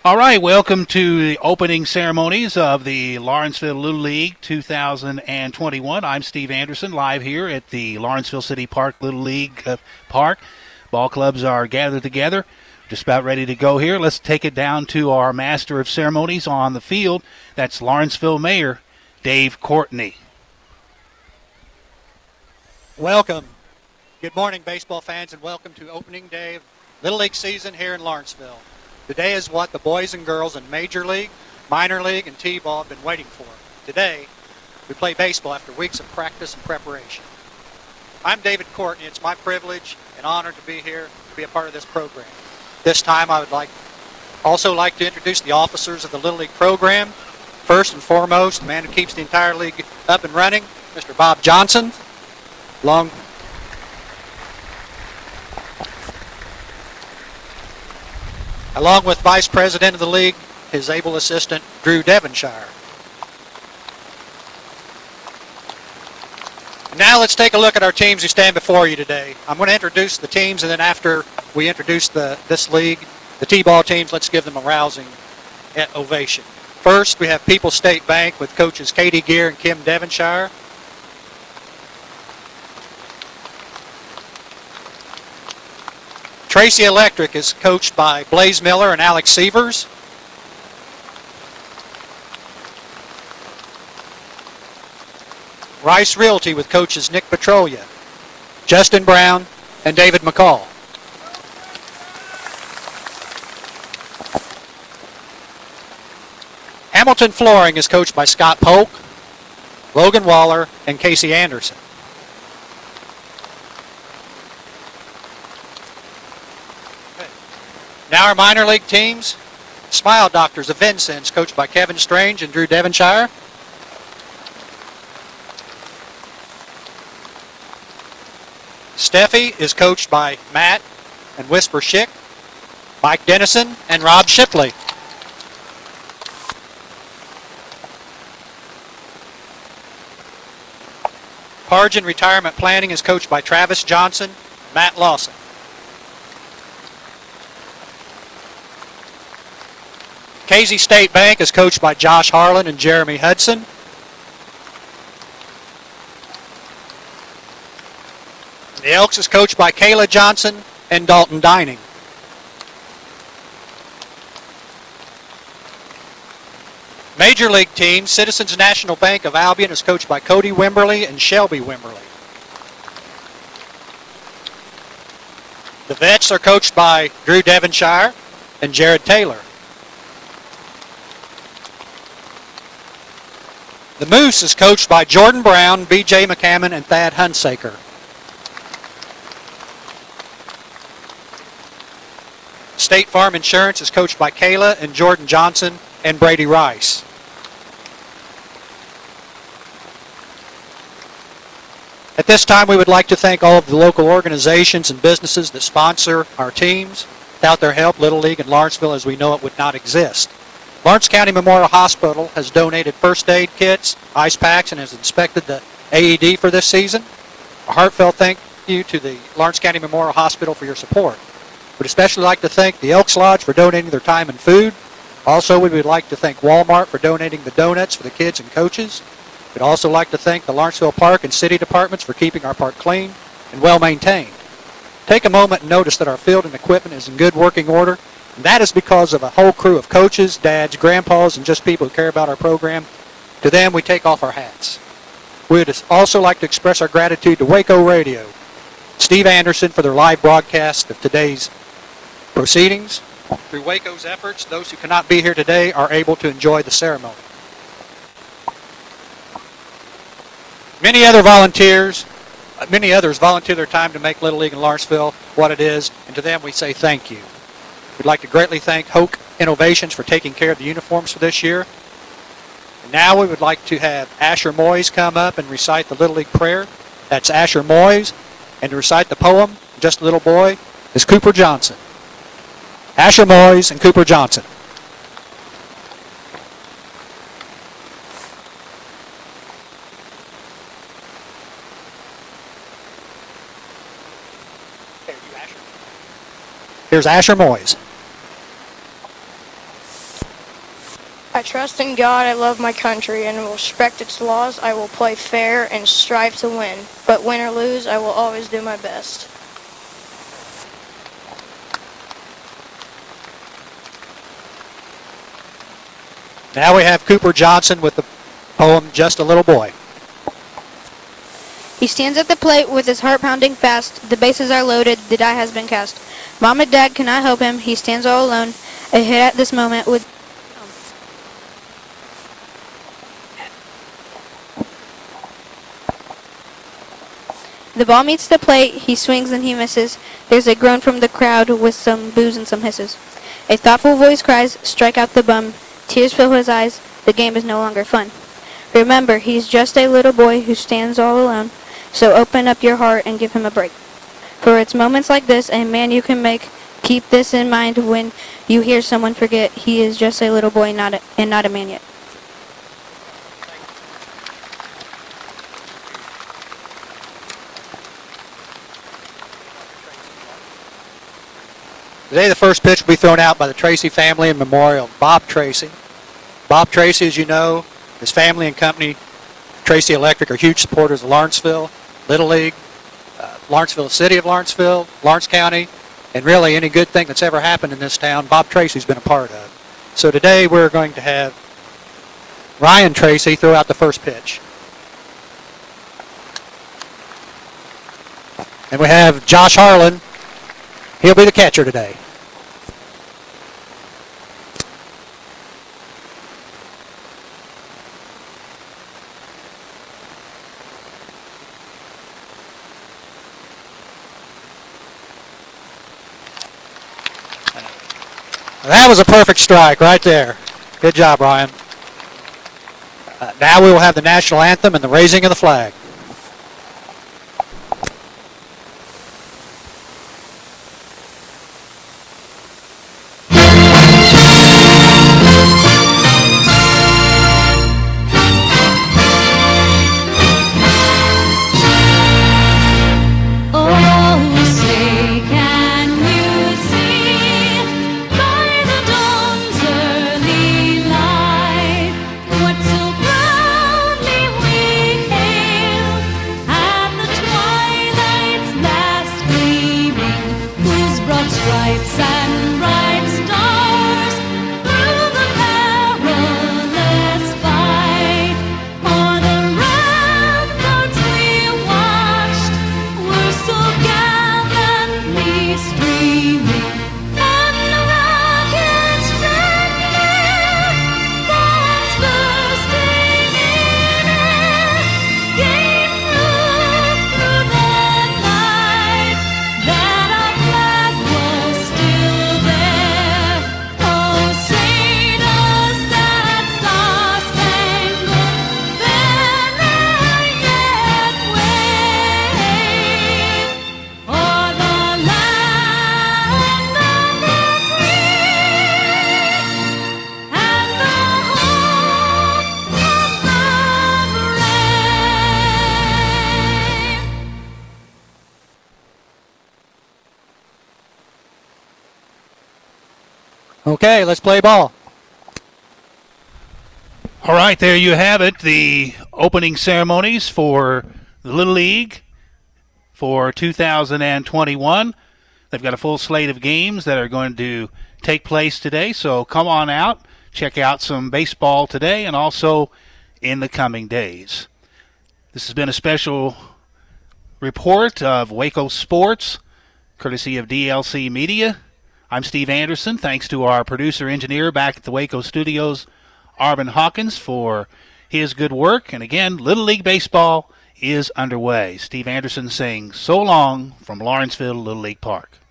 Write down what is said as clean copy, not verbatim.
All right, welcome to the opening ceremonies of the Lawrenceville Little League 2021. I'm Steve Anderson, live here at the Lawrenceville City Park Little League Park. Ball clubs are gathered together, just about ready to go here. Let's take it down to our master of ceremonies on the field. That's Lawrenceville Mayor Dave Courtney. Welcome. Good morning, baseball fans, and welcome to opening day of Little League season here in Lawrenceville. Today is what the boys and girls in Major League, Minor League, and T-ball have been waiting for. Today, we play baseball after weeks of practice and preparation. I'm David Courtney. It's my privilege and honor to be here to be a part of this program. This time, I would also like to introduce the officers of the Little League program. First and foremost, the man who keeps the entire league up and running, Mr. Bob Johnson. Along with Vice President of the League, his able assistant, Drew Devonshire. Now let's take a look at our teams who stand before you today. I'm going to introduce the teams, and then after we introduce this league, the T-ball teams, let's give them a rousing ovation. First, we have People's State Bank with coaches Katie Gear and Kim Devonshire. Tracy Electric is coached by Blaze Miller and Alex Sievers. Rice Realty with coaches Nick Petrolia, Justin Brown, and David McCall. Hamilton Flooring is coached by Scott Polk, Logan Waller, and Casey Anderson. Now our minor league teams. Smile Doctors of Vincennes, coached by Kevin Strange and Drew Devonshire. Steffi is coached by Matt and Whisper Schick, Mike Dennison, and Rob Shipley. Pargin Retirement Planning is coached by Travis Johnson and Matt Lawson. Casey State Bank is coached by Josh Harlan and Jeremy Hudson. The Elks is coached by Kayla Johnson and Dalton Dining. Major League team, Citizens National Bank of Albion is coached by Cody Wimberly and Shelby Wimberly. The Vets are coached by Drew Devonshire and Jared Taylor. The Moose is coached by Jordan Brown, B.J. McCammon, and Thad Hunsaker. State Farm Insurance is coached by Kayla and Jordan Johnson and Brady Rice. At this time, we would like to thank all of the local organizations and businesses that sponsor our teams. Without their help, Little League in Lawrenceville as we know it would not exist. Lawrence County Memorial Hospital has donated first aid kits, ice packs, and has inspected the AED for this season. A heartfelt thank you to the Lawrence County Memorial Hospital for your support. We'd especially like to thank the Elks Lodge for donating their time and food. Also, we would like to thank Walmart for donating the donuts for the kids and coaches. We'd also like to thank the Lawrenceville Park and City Departments for keeping our park clean and well maintained. Take a moment and notice that our field and equipment is in good working order. And that is because of a whole crew of coaches, dads, grandpas, and just people who care about our program. To them, we take off our hats. We would also like to express our gratitude to Waco Radio, Steve Anderson for their live broadcast of today's proceedings. Through Waco's efforts, those who cannot be here today are able to enjoy the ceremony. Many others volunteer their time to make Little League in Lawrenceville what it is, and to them we say thank you. We'd like to greatly thank Hoke Innovations for taking care of the uniforms for this year. And now we would like to have Asher Moyes come up and recite the Little League prayer. That's Asher Moyes. And to recite the poem, Just a Little Boy, is Cooper Johnson. Asher Moyes and Cooper Johnson. Here's Asher Moyes. I trust in God, I love my country, and will respect its laws. I will play fair and strive to win. But win or lose, I will always do my best. Now we have Cooper Johnson with the poem, Just a Little Boy. He stands at the plate with his heart pounding fast. The bases are loaded, the die has been cast. Mom and Dad cannot help him, he stands all alone. A hit at this moment would... The ball meets the plate, he swings and he misses. There's a groan from the crowd with some boos and some hisses. A thoughtful voice cries, strike out the bum. Tears fill his eyes, the game is no longer fun. Remember, he's just a little boy who stands all alone. So open up your heart and give him a break. For it's moments like this a man you can make. Keep this in mind when you hear someone forget he is just a little boy and not a man yet. Today the first pitch will be thrown out by the Tracy family in memorial of Bob Tracy. Bob Tracy, as you know, his family and company, Tracy Electric, are huge supporters of Lawrenceville, Little League, Lawrenceville, City of Lawrenceville, Lawrence County, and really any good thing that's ever happened in this town, Bob Tracy's been a part of. So today we're going to have Ryan Tracy throw out the first pitch. And we have Josh Harlan. He'll be the catcher today. That was a perfect strike right there. Good job, Ryan. Now we will have the national anthem and the raising of the flag. Okay, let's play ball. All right, there you have it. The opening ceremonies for the Little League for 2021. They've got a full slate of games that are going to take place today, so come on out, check out some baseball today and also in the coming days. This has been a special report of Waco Sports, courtesy of DLC Media. I'm Steve Anderson. Thanks to our producer-engineer back at the Waco studios, Arvin Hawkins, for his good work. And again, Little League Baseball is underway. Steve Anderson saying so long from Lawrenceville Little League Park.